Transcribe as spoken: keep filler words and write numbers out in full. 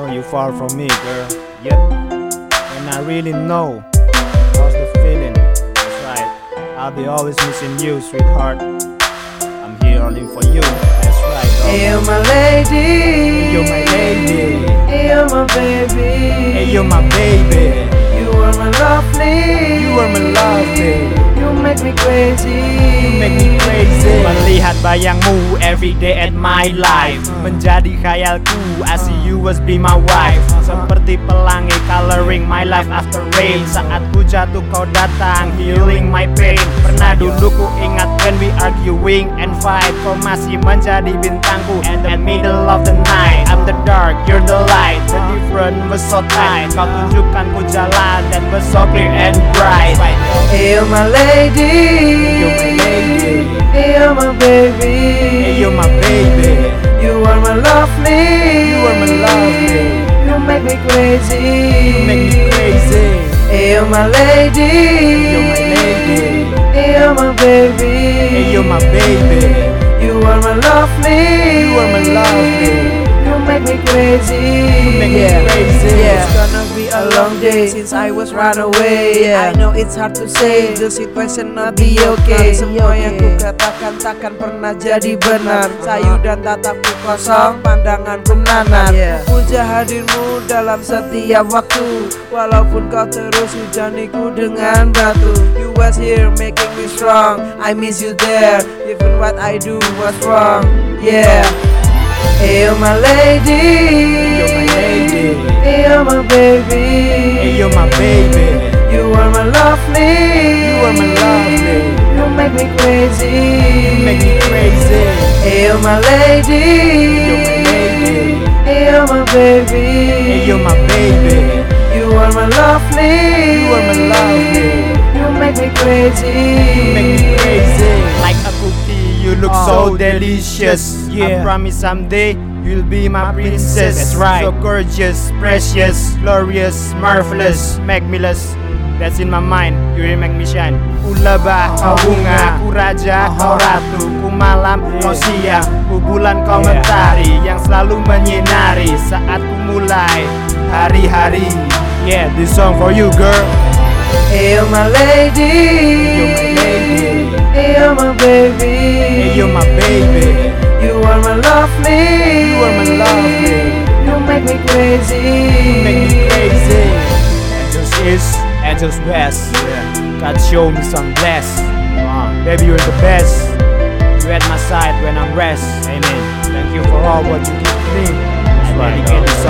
Though you far from me, girl. Yep. And I really know how's the feeling. That's right. I'll be always missing you, sweetheart. I'm here only for you. That's right. Dog. Hey, you're my lady. Hey, you're my lady. Hey, you're my baby. Hey, you're my baby. You are my lovely. You are my lovely. You make me crazy. You make me crazy. Melihat bayangmu every day at my life, menjadi khayalku, I see you as be my wife. Seperti pelangi coloring my life after rain. Saat ku jatuh kau datang, healing my pain. Pernah dulu ku ingat when we arguing and fight, kau masih menjadi bintangku in the middle of the night. I'm the dark, you're the light. The difference was so tight. Kau tunjukkan ku jalan that was so clear and bright. Hey, you're my lady. You're my lady. Hey, you're my baby. Hey, you're my baby. You are my lovely. You are my lovely. You make me crazy. You make me crazy. Hey, you're my lady. You're my lady. Hey, you're my baby. Hey, you're my baby. You are my lovely. You are my lovely. You make me crazy. You make me crazy. Yeah. It's gonna be a long day since I was run away. Yeah. I know it's hard to say, the situation not be okay. Semua yang ku katakan takkan pernah jadi benar. Sayu dan tatapku kosong, pandanganku menanar. Yeah. Puja hadirmu dalam setiap waktu, walaupun kau terus hujaniku dengan batu. You was here making me strong. I miss you there, even what I do was wrong. Yeah. Hey, you're my lady. You're my lady. Hey, you're my baby. Hey, you're my baby. You are my lovely. You are my lovely. You make me crazy. You make me crazy. Hey, you're my lady. You're my lady. Hey, you're my baby. Hey, you're my baby. You are my lovely. You are my lovely. You make me crazy. You make me crazy. Like a cookie, you look so delicious. I Yeah. promise someday you'll be my princess. That's right. So gorgeous, precious, glorious, marvelous, magnificent. That's in my mind, you will make me shine. Ku lebah, kau bunga, ku raja, kau ratu. Ku malam, kau siang, ku bulan, kau mentari, yang selalu menyinari saat ku mulai hari-hari. Yeah, this song for you, girl. Hey, you're my lady. You're my lady. Hey, you're my baby. Hey, you're my baby. You are my lovely. You are my lovely. You make me crazy. You make me crazy. Angels East, Angels West. Yeah. God show me some bless. Uh, baby, you're the best. You at my side when I'm rest. Amen. Thank you for all what you did to me. I dedicate this